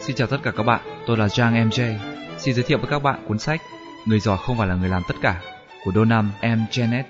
Xin chào tất cả các bạn, tôi là Giang MJ. Xin giới thiệu với các bạn cuốn sách Người giỏi không phải là người làm tất cả của Donald M. Jennett.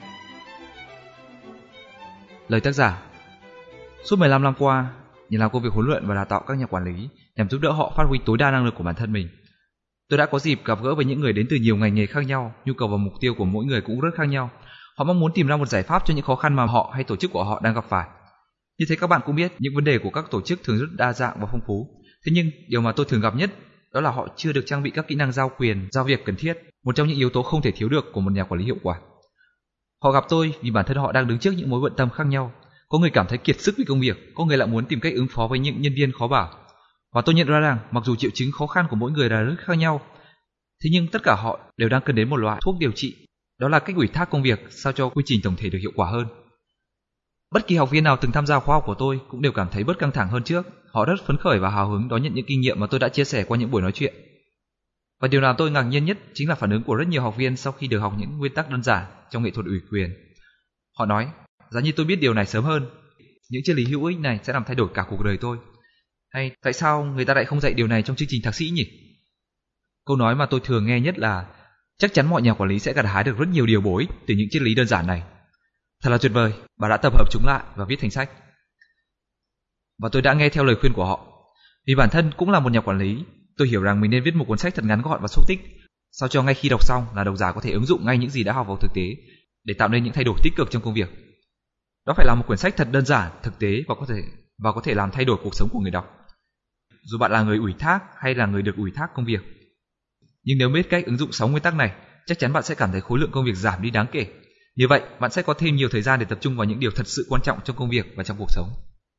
Lời tác giả: Suốt 15 năm qua, nhờ làm công việc huấn luyện và đào tạo các nhà quản lý nhằm giúp đỡ họ phát huy tối đa năng lực của bản thân mình, tôi đã có dịp gặp gỡ với những người đến từ nhiều ngành nghề khác nhau. Nhu cầu và mục tiêu của mỗi người cũng rất khác nhau. Họ mong muốn tìm ra một giải pháp cho những khó khăn mà họ hay tổ chức của họ đang gặp phải. Như thế các bạn cũng biết, những vấn đề của các tổ chức thường rất đa dạng và phong phú. Thế nhưng điều mà tôi thường gặp nhất đó là họ chưa được trang bị các kỹ năng giao quyền, giao việc cần thiết, một trong những yếu tố không thể thiếu được của một nhà quản lý hiệu quả. Họ gặp tôi vì bản thân họ đang đứng trước những mối bận tâm khác nhau. Có người cảm thấy kiệt sức vì công việc, có người lại muốn tìm cách ứng phó với những nhân viên khó bảo. Và tôi nhận ra rằng mặc dù triệu chứng khó khăn của mỗi người là rất khác nhau, thế nhưng tất cả họ đều đang cần đến một loại thuốc điều trị, đó là cách ủy thác công việc sao cho quy trình tổng thể được hiệu quả hơn. Bất kỳ học viên nào từng tham gia khóa học của tôi cũng đều cảm thấy bớt căng thẳng hơn trước. Họ rất phấn khởi và hào hứng đón nhận những kinh nghiệm mà tôi đã chia sẻ qua những buổi nói chuyện. Và điều làm tôi ngạc nhiên nhất chính là phản ứng của rất nhiều học viên sau khi được học những nguyên tắc đơn giản trong nghệ thuật ủy quyền. Họ nói, giá như tôi biết điều này sớm hơn, những triết lý hữu ích này sẽ làm thay đổi cả cuộc đời tôi. Hay tại sao người ta lại không dạy điều này trong chương trình thạc sĩ nhỉ? Câu nói mà tôi thường nghe nhất là chắc chắn mọi nhà quản lý sẽ gặt hái được rất nhiều điều bổ ích từ những triết lý đơn giản này. Thật là tuyệt vời, bà đã tập hợp chúng lại và viết thành sách. Và tôi đã nghe theo lời khuyên của họ. Vì bản thân cũng là một nhà quản lý, tôi hiểu rằng mình nên viết một cuốn sách thật ngắn gọn và xúc tích, sao cho ngay khi đọc xong là độc giả có thể ứng dụng ngay những gì đã học vào thực tế để tạo nên những thay đổi tích cực trong công việc. Đó phải là một quyển sách thật đơn giản, thực tế và có thể làm thay đổi cuộc sống của người đọc. Dù bạn là người ủy thác hay là người được ủy thác công việc. Nhưng nếu biết cách ứng dụng 6 nguyên tắc này, chắc chắn bạn sẽ cảm thấy khối lượng công việc giảm đi đáng kể. Như vậy, bạn sẽ có thêm nhiều thời gian để tập trung vào những điều thật sự quan trọng trong công việc và trong cuộc sống.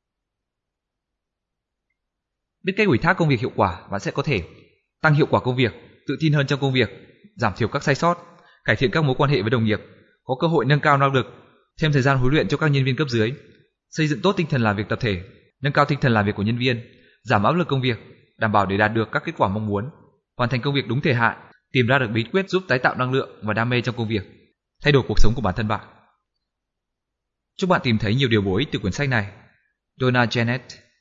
Biết cách ủy thác công việc hiệu quả, bạn sẽ có thể tăng hiệu quả công việc, tự tin hơn trong công việc, giảm thiểu các sai sót, cải thiện các mối quan hệ với đồng nghiệp, có cơ hội nâng cao năng lực, thêm thời gian huấn luyện cho các nhân viên cấp dưới, xây dựng tốt tinh thần làm việc tập thể, nâng cao tinh thần làm việc của nhân viên, giảm áp lực công việc, đảm bảo để đạt được các kết quả mong muốn, hoàn thành công việc đúng thời hạn, tìm ra được bí quyết giúp tái tạo năng lượng và đam mê trong công việc, thay đổi cuộc sống của bản thân bạn. Chúc bạn tìm thấy nhiều điều bổ ích từ quyển sách này. Donald Jennett.